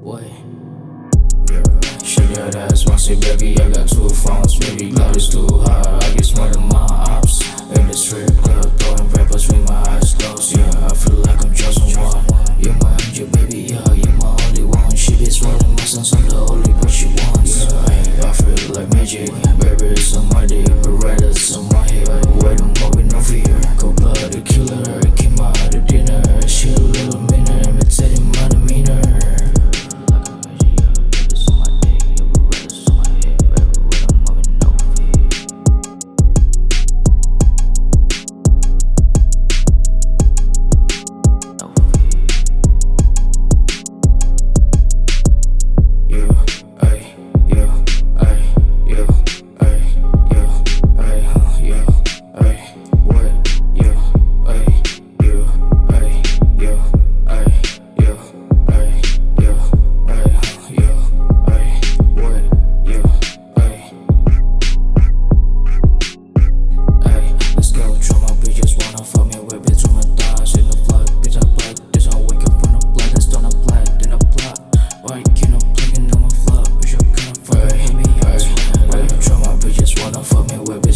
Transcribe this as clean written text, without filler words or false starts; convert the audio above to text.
What? Yeah. Shake that ass once, baby. I got 2 phones. Baby, God is too hard. I get smart in my ops. In the strip club, throwing rappers with my eyes closed. Yeah, I feel like I'm chosen one. You're my angel, baby. Yeah, you're my only one. She be swallowing my sons. I'm the only one she wants. Yeah, I feel like magic. Baby, it's on my dick. Berettas on my head. Wait, I'm moving over here. Cold blooded killer. Came out to dinner. She a little meaner. Imitating my demeanor. Fuck me with